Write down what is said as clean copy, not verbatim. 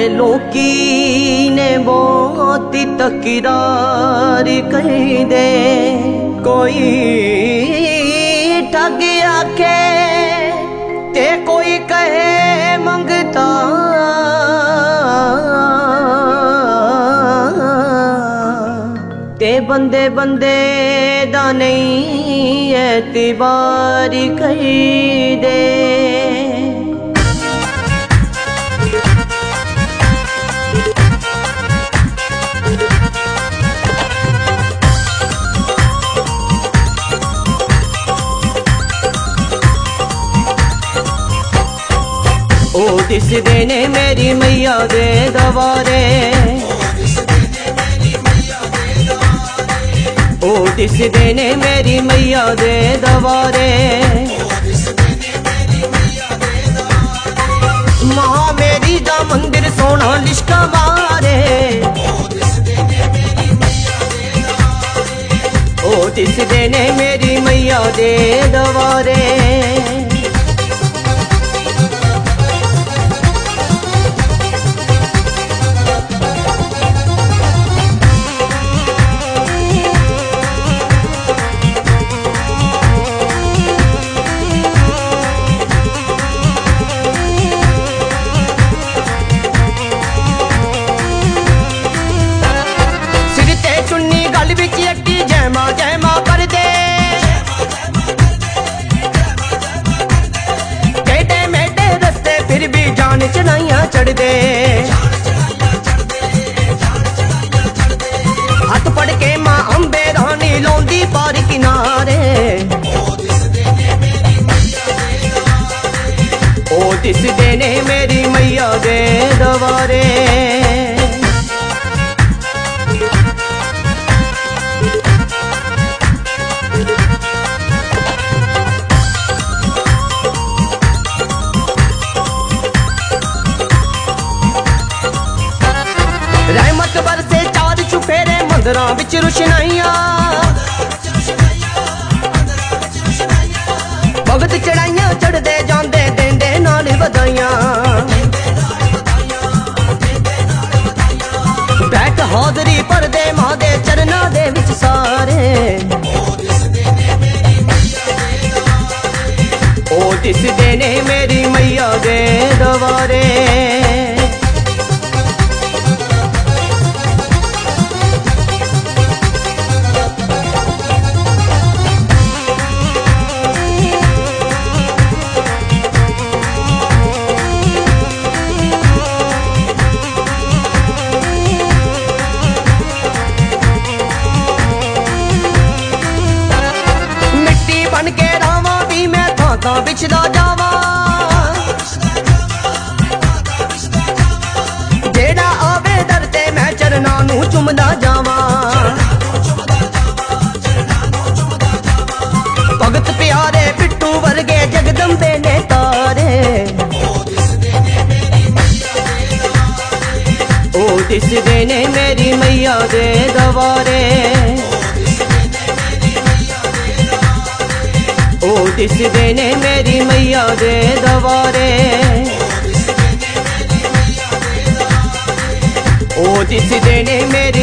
लोकी ने बहुत तकरार कर दे, कोई ठग आखे ते कोई कहे मंगता, ते बंदे बंदे दा नहीं एतबार कर दे। ओ दिसदे ने मेरी मैया दे दवारे, ओ दिसदे ने मेरी मैया दे दवारे, मां मेरी दा मंदिर सोना लिशका मारे, ओ दिसदे ने मेरी मैया दे दवारे। चढ़ाइयां चढ़ दे हाथ पड़ के मां अंबे रानी लौंदी पार किनारे, ओ दिसदे ने मेरी मैया दे दवारे। रहमत बरसे चार चुफेरे मंदिरां विच रुशनाइयां, भगत चढ़ाइयां चढ़दे जांदे देंदे नाल वधाइयां, बैठ हाजरी भरदे मां दे चरनां दे विच सारे, ओ दिसदे ने मेरी मैया दे दवारे। बिछदा जावा जेड़ा आवे दर ते मैं चरना नू चुमदा जावा, भगत प्यारे पिट्टू वर्गे जगदम्बे ने तारे, ओ दिसदे ने मेरी मैया दे दवारे, ओ दिसदे ने मेरी मैया दे दवारे, ओ दिसदे ने मेरी